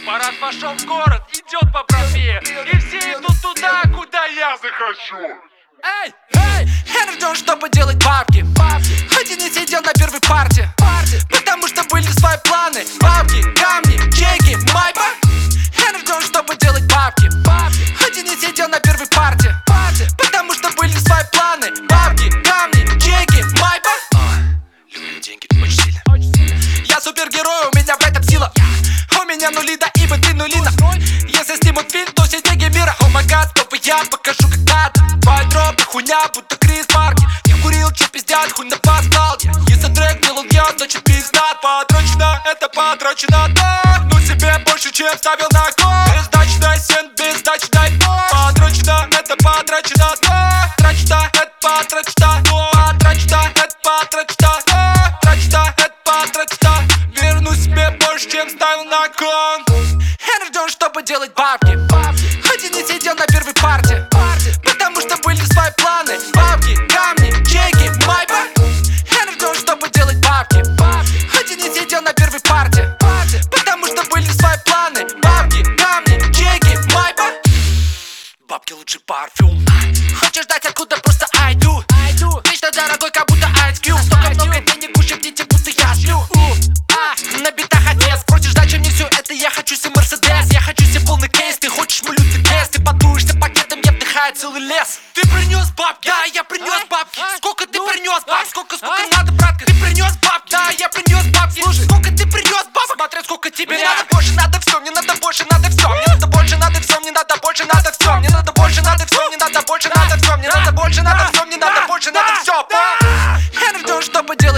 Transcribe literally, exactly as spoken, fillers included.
Парад пошел в город, идет по брове, и все идут туда, куда я захочу. Эй, эй, я рожден, чтобы делать бабки, бабки. Хоть и не сидел на первой парте, парте, потому что были свои планы. Бабки, камни, чеки, майба. Я рожден, чтобы делать бабки, бабки. Хоть и не сидел на первой парте, парте, потому что были свои планы. Бабки, камни, чеки, майба. Люблю деньги очень сильно. Я супергерой, у меня в этом сила. У меня нули, да и ты нулина. Если снимут фильм, то все деньги мира. О май гад, чтобы я покажу как надо. Твоя дропа хуйня, будто Крис Маркин. Я курил, чё пиздят, хуй на поставал я. Если трек делал я, значит пиздат. Подрочно, это подрочно, да. Ну себе больше, чем ставил на кон. Бездачно, сен, бездачно, подрочно, это подрочно, да. Трачно, это подрочно, подрочно, это подрочно, трачно, это подрочно. Верну себе больше, чем ставил на кон. Я рожден, чтобы делать бабки, хоть и не сидел на первой парте, потому что были свои планы. Бабки, камни, чеки, майба. Я рожден, чтобы делать бабки, хоть и не сидел на первой парте, потому что были свои планы. Бабки, камни, чеки, майба. Бабки лучше парфюм. Хочешь дать откуда, просто I do. Вечно дорогой, как будто Ice Cube. Столько много денег, ущипните, будто я шлю. А, на битах отец. Спросишь, зачем мне все это? Я хочу себе Мерседес, я хочу себе полный кейс. Ты хочешь мой лютый кейс, ты подуешься пакетом, я вдыхаю целый лес. Ты принес бабки, да, я принес бабки. Сколько ты принес бабки? Сколько, сколько надо, братка? Ты принес бабки, да, я принес бабки. Слушай, сколько ты принес бабок? Смотри, сколько тебе надо. Больше надо все, мне надо больше, надо все. Мне надо больше, надо все, мне надо больше, надо все. Мне надо больше, надо все, мне надо больше, надо все. Мне надо больше, надо все, мне надо больше, надо все. Я рожден, чтобы делать